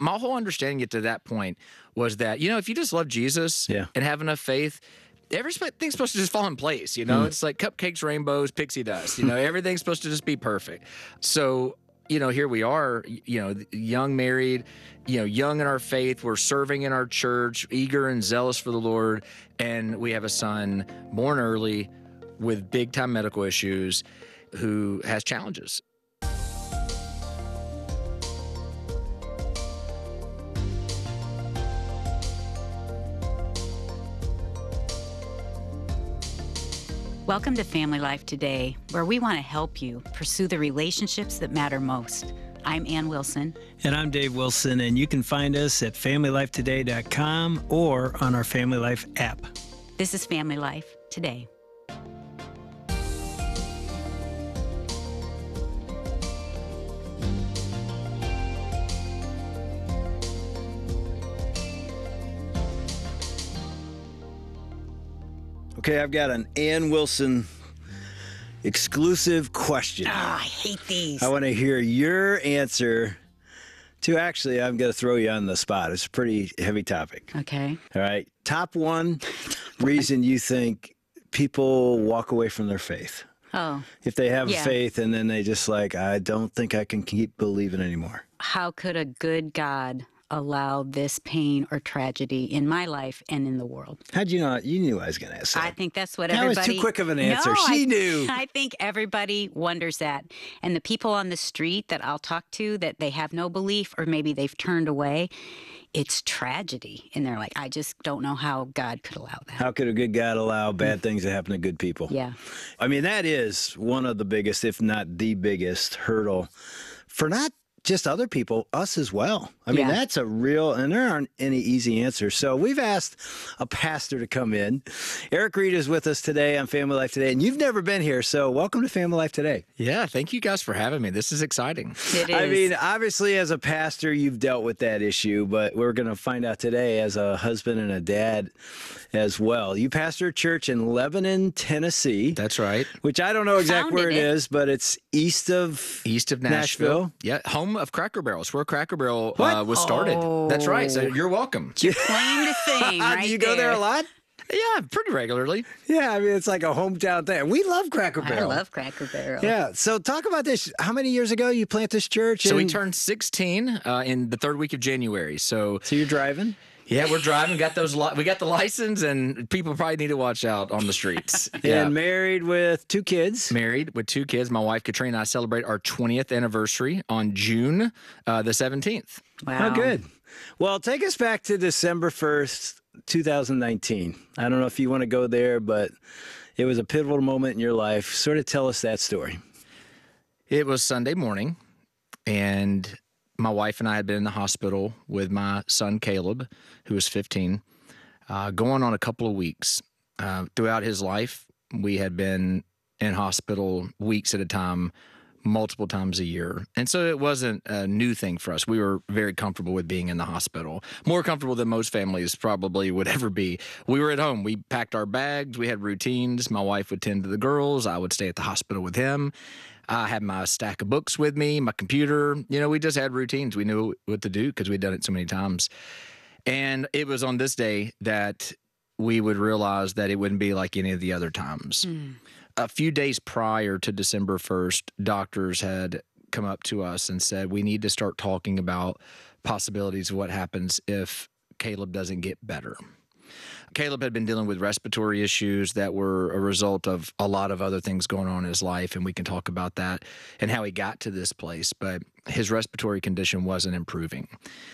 my whole understanding it to that point was that, if you just love Jesus and have enough faith, everything's supposed to just fall in place. It's like cupcakes, rainbows, pixie dust. Everything's supposed to just be perfect. So, here we are, young married, young in our faith. We're serving in our church, eager and zealous for the Lord. And we have a son born early with big time medical issues who has challenges. Welcome to Family Life Today, where we want to help you pursue the relationships that matter most. I'm Ann Wilson. And I'm Dave Wilson, and you can find us at FamilyLifeToday.com or on our Family Life app. This is Family Life Today. Okay, I've got an Ann Wilson exclusive question. I hate these. I want to hear your answer to, actually, I'm going to throw you on the spot. It's a pretty heavy topic. Okay. All right. Top one reason you think people walk away from their faith. Oh. If they have faith and then they just I don't think I can keep believing anymore. How could a good God allow this pain or tragedy in my life and in the world? How'd you know? You knew I was going to ask that. I think that's what everybody... That was too quick of an answer. No, She knew. I think everybody wonders that. And the people on the street that I'll talk to that they have no belief or maybe they've turned away, it's tragedy. And they're like, I just don't know how God could allow that. How could a good God allow bad things to happen to good people? Yeah. I mean, that is one of the biggest, if not the biggest, hurdle for not just other people, us as well. I mean, that's a real, and there aren't any easy answers. So we've asked a pastor to come in. Eric Reed is with us today on Family Life Today, and you've never been here, so welcome to Family Life Today. Yeah, thank you guys for having me. This is exciting. It is. I mean, obviously, as a pastor, you've dealt with that issue, but we're going to find out today as a husband and a dad as well. You pastor a church in Lebanon, Tennessee. That's right. Which I don't know exactly where it is, but it's east of Nashville. Yeah, home of Cracker Barrel. It's where Cracker Barrel was started. That's right. So you're welcome. You claim to fame right Do you go there a lot? Yeah, pretty regularly. Yeah, I mean, it's like a hometown thing. We love Cracker Barrel. I love Cracker Barrel. Yeah. So talk about this. How many years ago you planted this church? So we turned 16 in the third week of January. So you're driving? Yeah, we're driving. We got the license, and people probably need to watch out on the streets. Yeah. And married with 2 kids. Married with 2 kids. My wife, Katrina, and I celebrate our 20th anniversary on June the 17th. Wow. Oh, good. Well, take us back to December 1st, 2019. I don't know if you want to go there, but it was a pivotal moment in your life. Sort of tell us that story. It was Sunday morning, and my wife and I had been in the hospital with my son, Caleb, who was 15, going on a couple of weeks. Throughout his life, we had been in hospital weeks at a time, multiple times a year. And so it wasn't a new thing for us. We were very comfortable with being in the hospital, more comfortable than most families probably would ever be. We were at home. We packed our bags. We had routines. My wife would tend to the girls. I would stay at the hospital with him. I had my stack of books with me, my computer. We just had routines. We knew what to do because we'd done it so many times. And it was on this day that we would realize that it wouldn't be like any of the other times. A few days prior to December 1st, doctors had come up to us and said, we need to start talking about possibilities of what happens if Caleb doesn't get better. Caleb had been dealing with respiratory issues that were a result of a lot of other things going on in his life, and we can talk about that and how he got to this place. But his respiratory condition wasn't improving.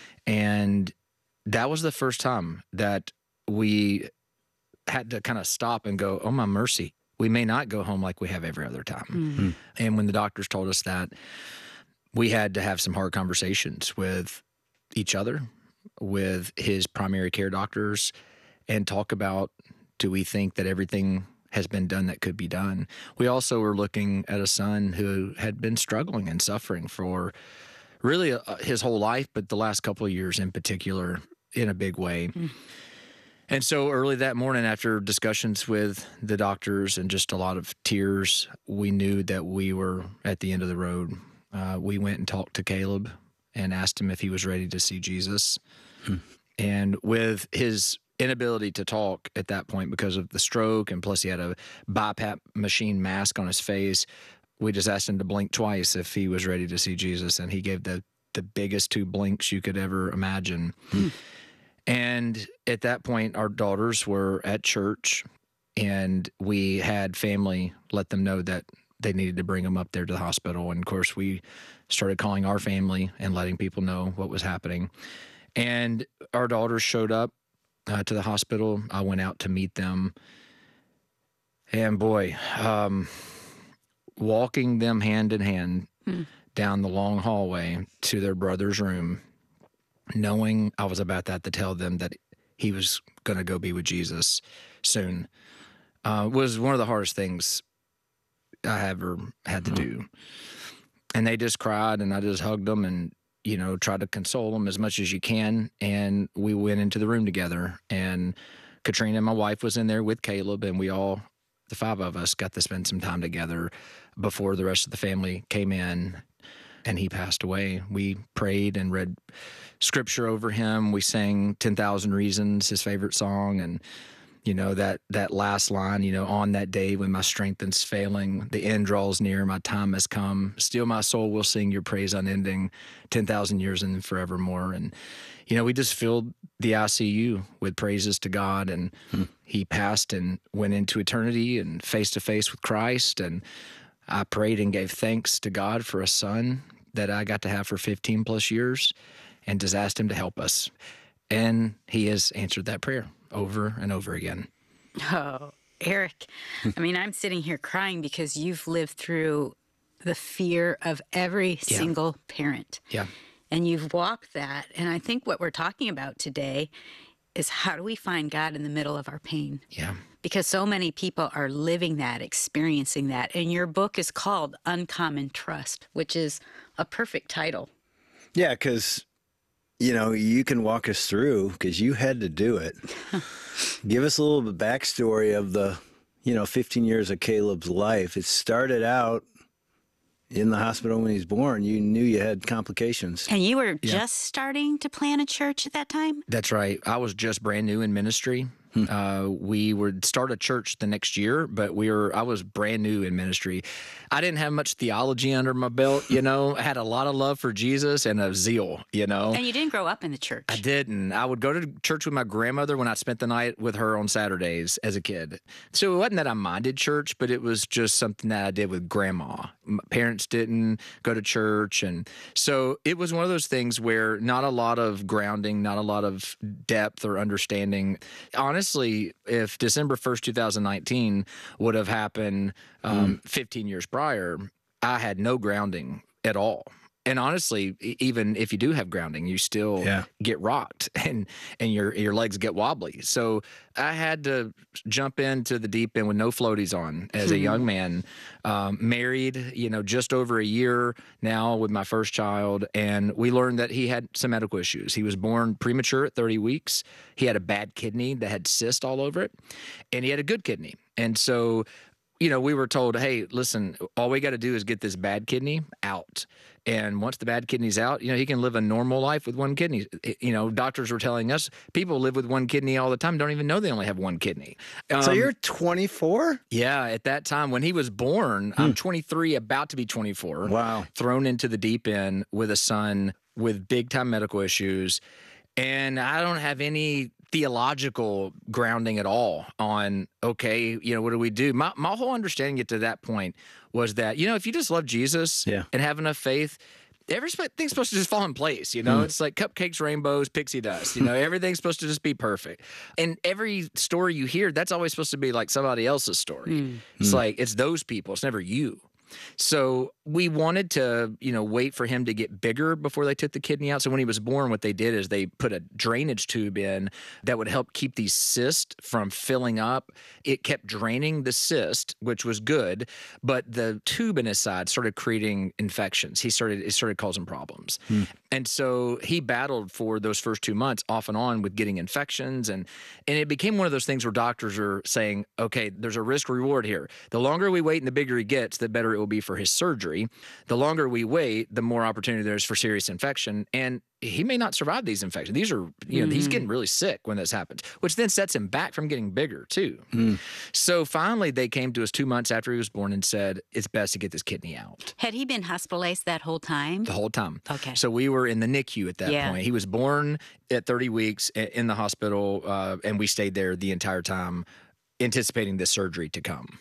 And that was the first time that we had to kind of stop and go, oh, my mercy. We may not go home like we have every other time. Mm-hmm. And when the doctors told us that, we had to have some hard conversations with each other, with his primary care doctors, and talk about, do we think that everything has been done that could be done? We also were looking at a son who had been struggling and suffering for really his whole life, but the last couple of years in particular in a big way. Mm. And so early that morning, after discussions with the doctors and just a lot of tears, we knew that we were at the end of the road. We went and talked to Caleb and asked him if he was ready to see Jesus. And with his inability to talk at that point because of the stroke, and plus he had a BiPAP machine mask on his face, we just asked him to blink twice if he was ready to see Jesus, and he gave the biggest 2 blinks you could ever imagine. And at that point, our daughters were at church, and we had family let them know that they needed to bring him up there to the hospital. And of course, we started calling our family and letting people know what was happening. And our daughters showed up to the hospital. I went out to meet them. And boy, walking them hand in hand down the long hallway to their brother's room, knowing I was about to tell them that he was going to go be with Jesus soon, was one of the hardest things I ever had to do. And they just cried, and I just hugged them and, you know, tried to console them as much as you can. And we went into the room together, and Katrina, my wife, was in there with Caleb, and we all, the 5 of us, got to spend some time together before the rest of the family came in and he passed away. We prayed and read scripture over him. We sang 10,000 Reasons, his favorite song. And, you know, that last line, you know, on that day when my strength is failing, the end draws near, my time has come. Still my soul will sing your praise unending, 10,000 years and forevermore. And, you know, we just filled the ICU with praises to God. And he passed and went into eternity and face to face with Christ. And I prayed and gave thanks to God for a son that I got to have for 15 plus years, and just asked him to help us. And he has answered that prayer over and over again. Oh, Eric, I mean, I'm sitting here crying because you've lived through the fear of every single parent. Yeah. And you've walked that. And I think what we're talking about today is how do we find God in the middle of our pain? Yeah. Because so many people are living that, experiencing that. And your book is called Uncommon Trust, which is a perfect title. Yeah, because, you know, you can walk us through, because you had to do it. Give us a little bit backstory of the, 15 years of Caleb's life. It started out in the hospital when he was born. You knew you had complications. And you were just starting to plan a church at that time? That's right. I was just brand new in ministry. We would start a church the next year, but I was brand new in ministry. I didn't have much theology under my belt, I had a lot of love for Jesus and a zeal, And you didn't grow up in the church. I didn't. I would go to church with my grandmother when I spent the night with her on Saturdays as a kid. So it wasn't that I minded church, but it was just something that I did with grandma. My parents didn't go to church. And so it was one of those things where not a lot of grounding, not a lot of depth or understanding. Honestly, if December 1st, 2019 would have happened 15 years prior, I had no grounding at all. And honestly, even if you do have grounding, you still get rocked and your legs get wobbly. So I had to jump into the deep end with no floaties on as a young man, married, just over a year now with my first child. And we learned that he had some medical issues. He was born premature at 30 weeks. He had a bad kidney that had cysts all over it, and he had a good kidney. And so, we were told, hey, listen, all we got to do is get this bad kidney out. And once the bad kidney's out, he can live a normal life with one kidney. Doctors were telling us people live with one kidney all the time, don't even know they only have one kidney. So you're 24? Yeah, at that time when he was born, I'm 23, about to be 24. Wow. Thrown into the deep end with a son with big time medical issues. And I don't have any theological grounding at all on, okay, what do we do? My whole understanding it to that point was that, if you just love Jesus and have enough faith, everything's supposed to just fall in place. It's like cupcakes, rainbows, pixie dust. Everything's supposed to just be perfect. And every story you hear, that's always supposed to be like somebody else's story. It's like, it's those people. It's never you. So we wanted to, wait for him to get bigger before they took the kidney out. So when he was born, what they did is they put a drainage tube in that would help keep these cysts from filling up. It kept draining the cyst, which was good, but the tube in his side started creating infections. It started causing problems. And so he battled for those first 2 months off and on with getting infections. And it became one of those things where doctors are saying, okay, there's a risk reward here. The longer we wait and the bigger he gets, the better it will will be for his surgery. The longer we wait, the more opportunity there's for serious infection. And he may not survive these infections. These are, he's getting really sick when this happens, which then sets him back from getting bigger too. So finally they came to us 2 months after he was born and said, it's best to get this kidney out. Had he been hospitalized that whole time? The whole time. Okay. So we were in the NICU at that point. He was born at 30 weeks in the hospital, and we stayed there the entire time anticipating this surgery to come.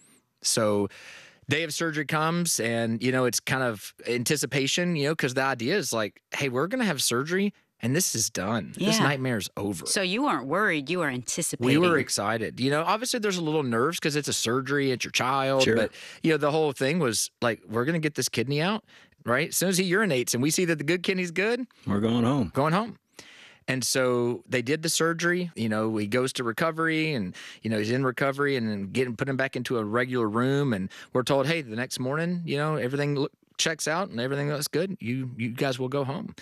So day of surgery comes, and, it's kind of anticipation, because the idea is like, hey, we're going to have surgery and this is done. Yeah. This nightmare's over. So you weren't worried. You were anticipating. We were excited. Obviously there's a little nerves because it's a surgery. It's your child. Sure. But, the whole thing was like, we're going to get this kidney out, right? As soon as he urinates and we see that the good kidney's good, we're going home. Going home. And so they did the surgery, he goes to recovery and, he's in recovery and then put him back into a regular room. And we're told, hey, the next morning, everything checks out and everything looks good. You guys will go home.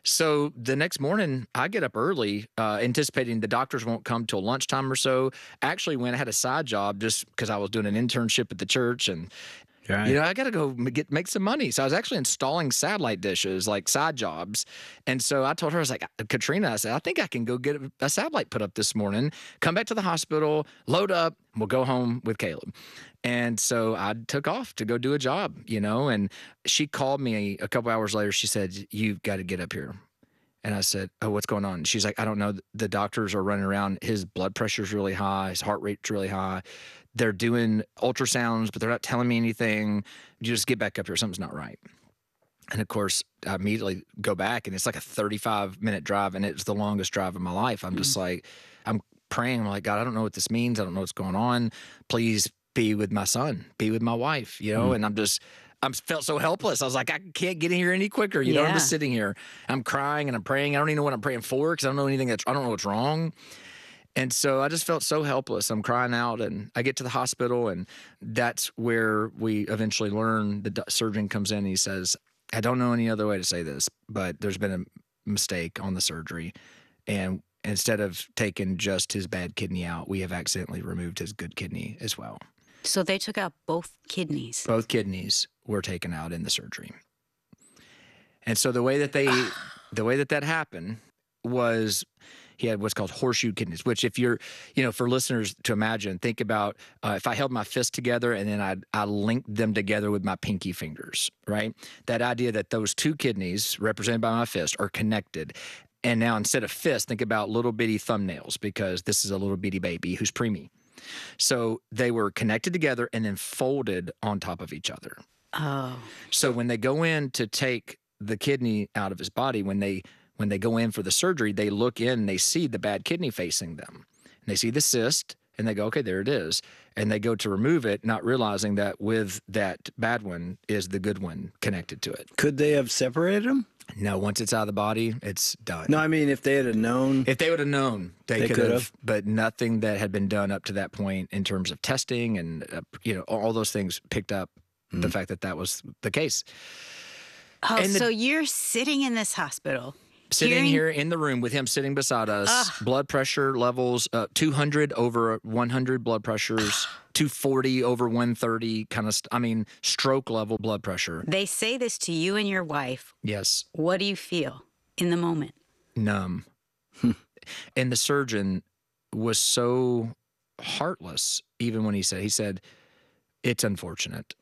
So the next morning I get up early, anticipating the doctors won't come till lunchtime or so. Actually, when I had a side job, just because I was doing an internship at the church and, right. I got to go make some money. So I was actually installing satellite dishes, like side jobs. And so I told her, I was like, Katrina, I said, I think I can go get a satellite put up this morning, come back to the hospital, load up, and we'll go home with Caleb. And so I took off to go do a job, and she called me a couple hours later. She said, you've got to get up here. And I said, oh, what's going on? She's like, I don't know. The doctors are running around. His blood pressure's really high. His heart rate's really high. They're doing ultrasounds, but they're not telling me anything. You just get back up here. Something's not right. And of course, I immediately go back, and it's like a 35-minute drive, and it's the longest drive of my life. I'm just like, I'm praying. I'm like, God, I don't know what this means. I don't know what's going on. Please be with my son, be with my wife, and I felt so helpless. I was like, I can't get in here any quicker. I'm just sitting here. I'm crying and I'm praying. I don't even know what I'm praying for because I don't know anything. I don't know what's wrong. And so I just felt so helpless. I'm crying out, and I get to the hospital, and that's where we eventually learn the surgeon comes in and he says, I don't know any other way to say this, but there's been a mistake on the surgery. And instead of taking just his bad kidney out, we have accidentally removed his good kidney as well. So they took out both kidneys. Both kidneys were taken out in the surgery. And so the way that happened was he had what's called horseshoe kidneys, which if you're, for listeners to imagine, think about if I held my fist together and then I linked them together with my pinky fingers, right? That idea that those two kidneys represented by my fist are connected. And now instead of fists, think about little bitty thumbnails because this is a little bitty baby who's preemie. So they were connected together and then folded on top of each other. Oh. So when they go in to take the kidney out of his body, when they go in for the surgery, they look in and they see the bad kidney facing them. And they see the cyst and they go, okay, there it is. And they go to remove it, not realizing that with that bad one is the good one connected to it. Could they have separated them? No, once it's out of the body, it's done. No, I mean, if they had known. If they would have known, they could have. But nothing that had been done up to that point in terms of testing and, all those things picked up the fact that that was the case. Oh, and so you're sitting in this hospital. Sitting here in the room with him sitting beside us, blood pressure levels, 200 over 100 blood pressures, 240 over 130 kind of, stroke level blood pressure. They say this to you and your wife. Yes. What do you feel in the moment? Numb. And the surgeon was so heartless, even when he said, it's unfortunate.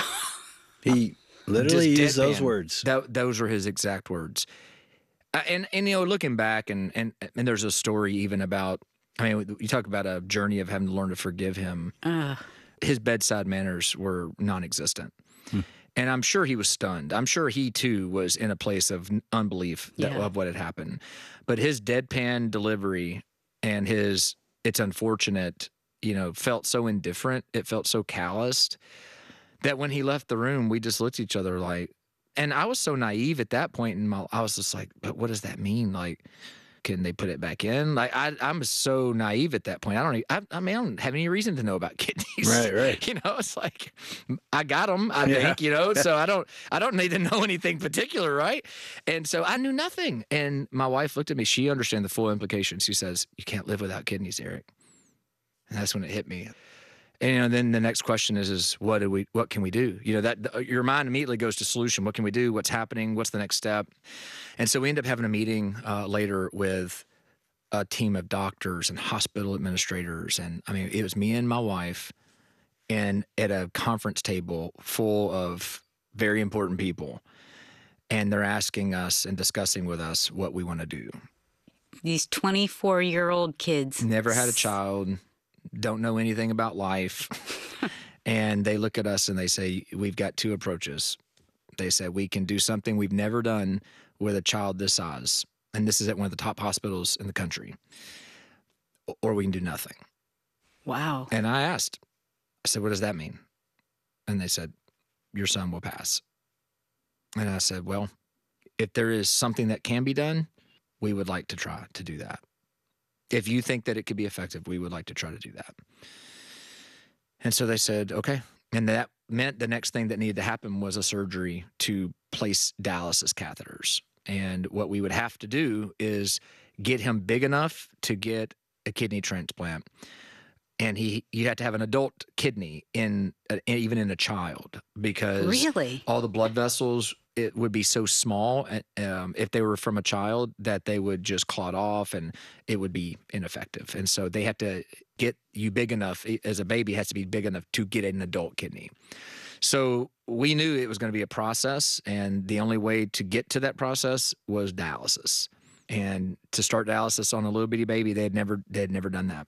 He literally used those words. Those were his exact words. And looking back, and there's a story even about, you talk about a journey of having to learn to forgive him. His bedside manners were non-existent. And I'm sure he was stunned. I'm sure he, too, was in a place of unbelief of what had happened. But his deadpan delivery and his, it's unfortunate, felt so indifferent. It felt so calloused that when he left the room, we just looked at each other like, and I was so naive at that point in I was just like, but what does that mean? Like, can they put it back in? Like, I'm so naive at that point. I don't have any reason to know about kidneys. Right. It's like, I got them, I think, so I don't need to know anything particular, right? And so I knew nothing. And my wife looked at me. She understood the full implications. She says, you can't live without kidneys, Eric. And that's when it hit me. And then the next question is what can we do? That your mind immediately goes to solution. What can we do? What's happening? What's the next step? And so we end up having a meeting later with a team of doctors and hospital administrators. And I mean, it was me and my wife and at a conference table full of very important people. And they're asking us and discussing with us what we want to do. These 24-year-old kids. Never had a child, don't know anything about life. And they look at us and they say, we've got two approaches. They said, we can do something we've never done with a child this size. And this is at one of the top hospitals in the country. Or we can do nothing. Wow. And I asked, I said, what does that mean? And they said, your son will pass. And I said, well, if there is something that can be done, we would like to try to do that. If you think that it could be effective, we would like to try to do that. And so they said, okay. And that meant the next thing that needed to happen was a surgery to place dialysis catheters. And what we would have to do is get him big enough to get a kidney transplant. And you had to have an adult kidney even in a child, because really all the blood vessels, it would be so small if they were from a child that they would just clot off and it would be ineffective. And so they have to get you big enough as a baby, has to be big enough to get an adult kidney. So we knew it was going to be a process, and the only way to get to that process was dialysis. And to start dialysis on a little bitty baby, they had never done that.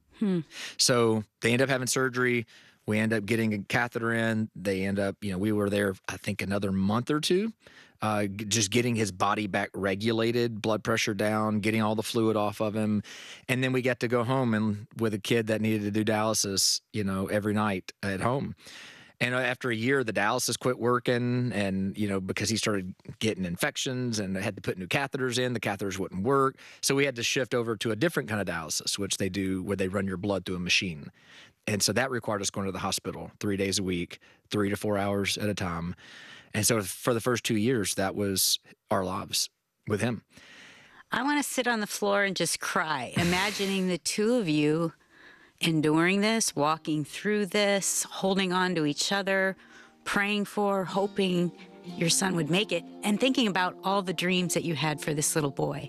So they end up having surgery. We end up getting a catheter in. They end up, we were there, I think, another month or two, just getting his body back regulated, blood pressure down, getting all the fluid off of him. And then we got to go home and with a kid that needed to do dialysis, every night at home. And after a year, the dialysis quit working, and, because he started getting infections and they had to put new catheters in, the catheters wouldn't work. So we had to shift over to a different kind of dialysis, which they do where they run your blood through a machine. And so that required us going to the hospital 3 days a week, 3 to 4 hours at a time. And so for the first 2 years, that was our lives with him. I want to sit on the floor and just cry, imagining the two of you enduring this, walking through this, holding on to each other, praying for, hoping your son would make it, and thinking about all the dreams that you had for this little boy.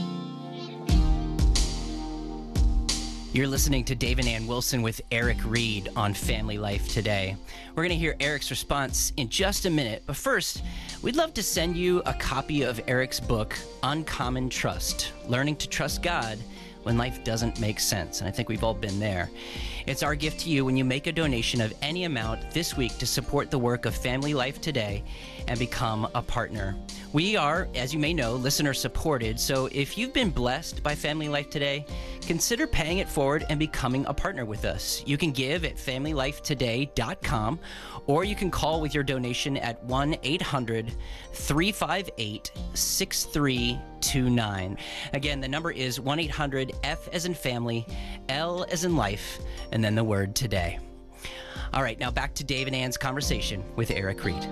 You're listening to Dave and Ann Wilson with Eric Reed on Family Life Today. We're going to hear Eric's response in just a minute, but first, we'd love to send you a copy of Eric's book, Uncommon Trust, Learning to Trust God when Life Doesn't Make Sense. And I think we've all been there. It's our gift to you when you make a donation of any amount this week to support the work of Family Life Today and become a partner. We are, as you may know, listener supported. So if you've been blessed by Family Life Today, consider paying it forward and becoming a partner with us. You can give at familylifetoday.com, or you can call with your donation at 1-800-358-6329. Again, the number is 1-800-F as in family, L as in life, and then the word today. All right, now back to Dave and Ann's conversation with Eric Reed.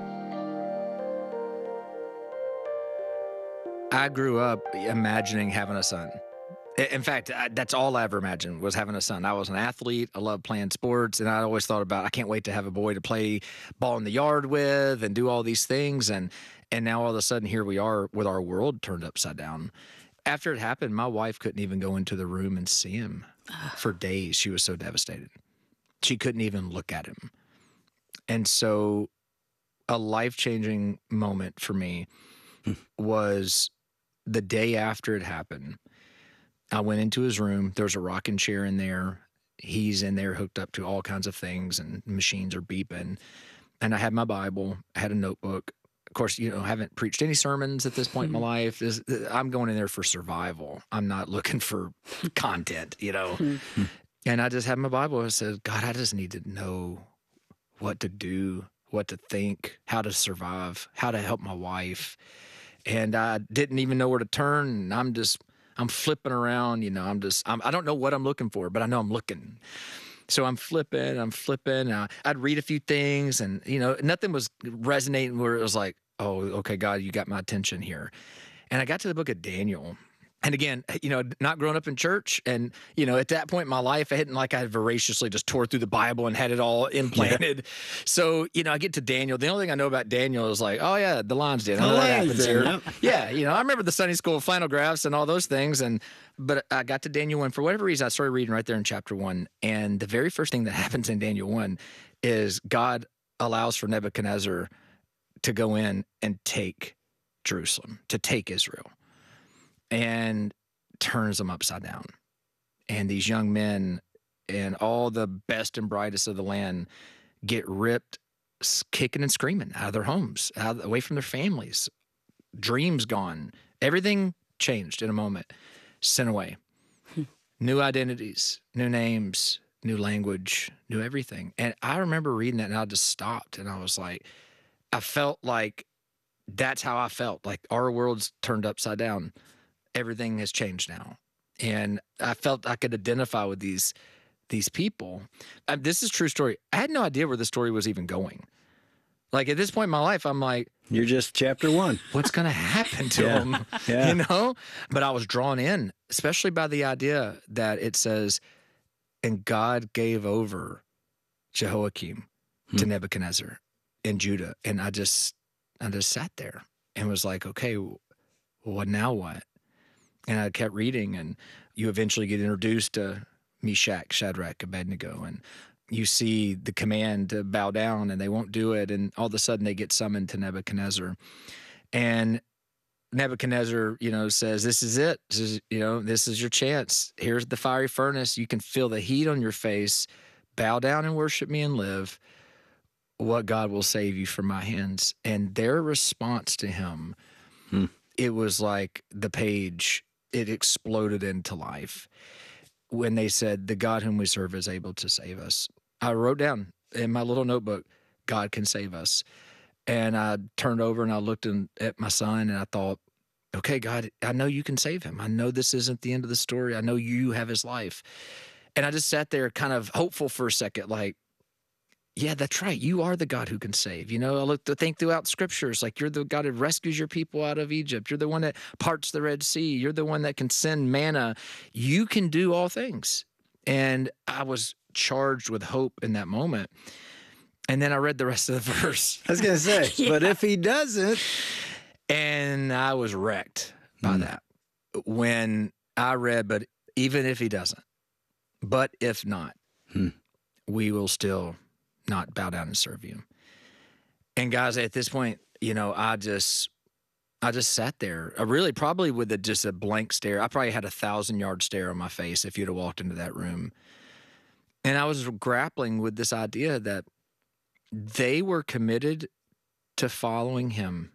I grew up imagining having a son. In fact, that's all I ever imagined was having a son. I was an athlete. I loved playing sports. And I always thought about, I can't wait to have a boy to play ball in the yard with and do all these things. And now all of a sudden, here we are with our world turned upside down. After it happened, my wife couldn't even go into the room and see him for days. She was so devastated. She couldn't even look at him. And so a life-changing moment for me was the day after it happened. I went into his room. There's a rocking chair in there. He's in there hooked up to all kinds of things, and machines are beeping. And I had my Bible. I had a notebook. Of course, I haven't preached any sermons at this point in my life. I'm going in there for survival. I'm not looking for content, And I just had my Bible. I said, God, I just need to know what to do, what to think, how to survive, how to help my wife. And I didn't even know where to turn. And I'm flipping around, I don't know what I'm looking for, but I know I'm looking. So I'm flipping. I'd read a few things and, nothing was resonating where it was like, oh, okay, God, you got my attention here. And I got to the book of Daniel, And again, not growing up in church, and at that point in my life, I hadn't like I had voraciously just tore through the Bible and had it all implanted. Yeah. So I get to Daniel. The only thing I know about Daniel is like, oh yeah, the lion's den. I know that happens here. Yeah, I remember the Sunday school flannel graphs and all those things. But I got to Daniel 1 for whatever reason. I started reading right there in chapter 1, and the very first thing that happens in Daniel 1 is God allows for Nebuchadnezzar to go in and take Jerusalem, to take Israel, and turns them upside down. And these young men and all the best and brightest of the land get ripped, kicking and screaming out of their homes, away from their families, dreams gone, everything changed in a moment, sent away. New identities, new names, new language, new everything. And I remember reading that, and I just stopped, and I was like, I felt like that's how I felt. Like our world's turned upside down. Everything has changed now. And I felt I could identify with these people. This is a true story. I had no idea where the story was even going. Like at this point in my life, I'm like, you're just chapter 1. What's going to happen to them? Yeah. But I was drawn in, especially by the idea that it says, and God gave over Jehoiakim to Nebuchadnezzar in Judah. And I just sat there and was like, okay, well, now what? And I kept reading, and you eventually get introduced to Meshach, Shadrach, Abednego, and you see the command to bow down, and they won't do it, and all of a sudden they get summoned to Nebuchadnezzar. And Nebuchadnezzar, says, this is it. This is your chance. Here's the fiery furnace. You can feel the heat on your face. Bow down and worship me and live. What God will save you from my hands. And their response to him, it was like the page, it exploded into life when they said, the God whom we serve is able to save us. I wrote down in my little notebook, God can save us. And I turned over and I looked at my son, and I thought, okay, God, I know you can save him. I know this isn't the end of the story. I know you have his life. And I just sat there kind of hopeful for a second, like, yeah, that's right. You are the God who can save. I look to think throughout scriptures, like you're the God who rescues your people out of Egypt. You're the one that parts the Red Sea. You're the one that can send manna. You can do all things. And I was charged with hope in that moment. And then I read the rest of the verse. I was going to say, yeah. But if he doesn't. And I was wrecked by that when I read, but even if he doesn't, but if not, we will still not bow down and serve you. And guys, at this point, I just sat there, really probably with just a blank stare. I probably had 1,000-yard stare on my face if you'd have walked into that room. And I was grappling with this idea that they were committed to following him,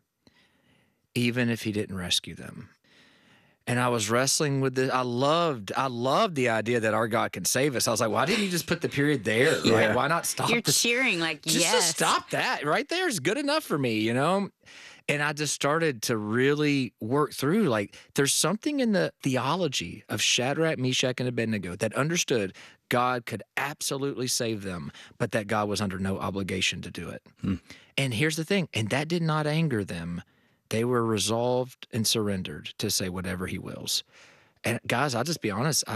even if he didn't rescue them. And I was wrestling with this. I loved the idea that our God can save us. I was like, why didn't you just put the period there? Right? Yeah. Why not stop? You're cheering like, just yes. to stop that right there is good enough for me, And I just started to really work through, like, there's something in the theology of Shadrach, Meshach, and Abednego that understood God could absolutely save them, but that God was under no obligation to do it. And here's the thing, and that did not anger them. They were resolved and surrendered to say whatever he wills. And guys, I'll just be honest,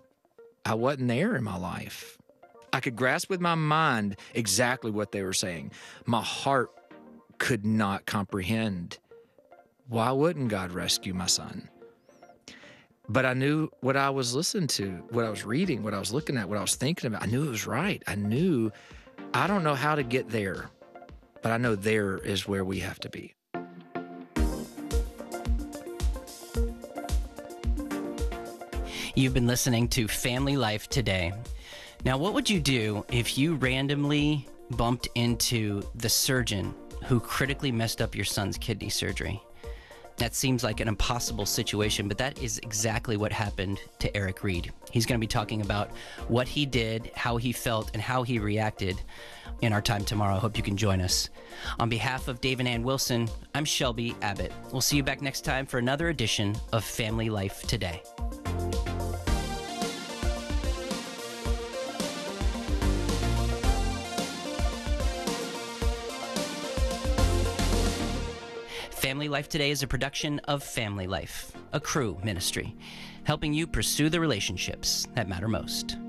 I wasn't there in my life. I could grasp with my mind exactly what they were saying. My heart could not comprehend. Why wouldn't God rescue my son? But I knew what I was listening to, what I was reading, what I was looking at, what I was thinking about. I knew it was right. I don't know how to get there, but I know there is where we have to be. You've been listening to Family Life Today. Now, what would you do if you randomly bumped into the surgeon who critically messed up your son's kidney surgery? That seems like an impossible situation, but that is exactly what happened to Eric Reed. He's going to be talking about what he did, how he felt, and how he reacted in our time tomorrow. I hope you can join us. On behalf of Dave and Ann Wilson, I'm Shelby Abbott. We'll see you back next time for another edition of Family Life Today. Family Family Life Today is a production of Family Life, a Cru ministry, helping you pursue the relationships that matter most.